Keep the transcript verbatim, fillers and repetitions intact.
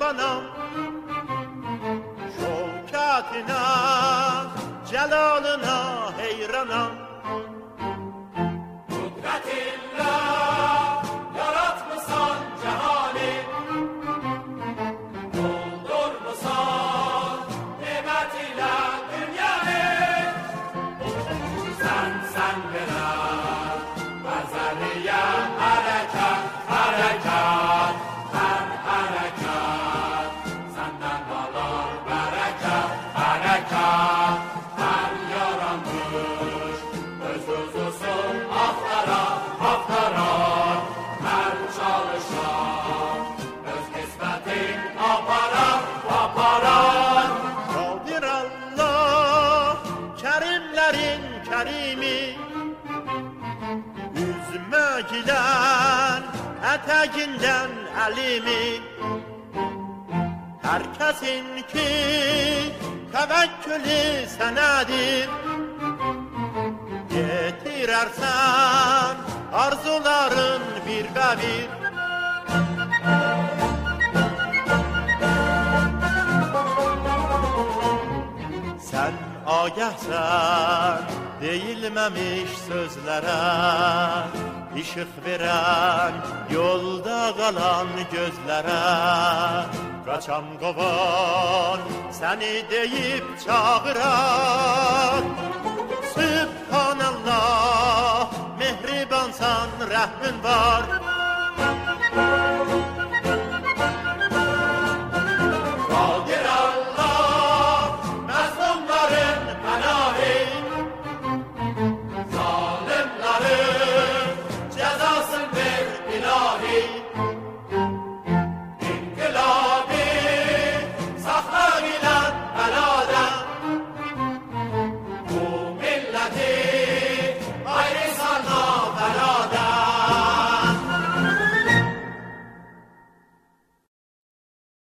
kurbanam, şevkatine, celalına heyranam. Kudretinle yaratmışsan cehali, doldurmuşsan nimet ile dünyayı. Sen sen veren ezeliye harekat, harekat, her harekat senden alır bereket, harekat. Her yaranmış öz özüsün aftara, aftara. Her çalışan öz kısmetin aparar, aparar. Kadir Allah, kerimlerin kerimi, üzme giden eteğinden elimi. Herkesin ki tevekkülü senedir, getirersen arzuların bir be bir. Sen agahsen değilmemiş sözlere, ışık veren yolda kalan gözlere. Kaçan kovan seni deyip çağıran, Sübhanallah, mehribansan, rahmin var.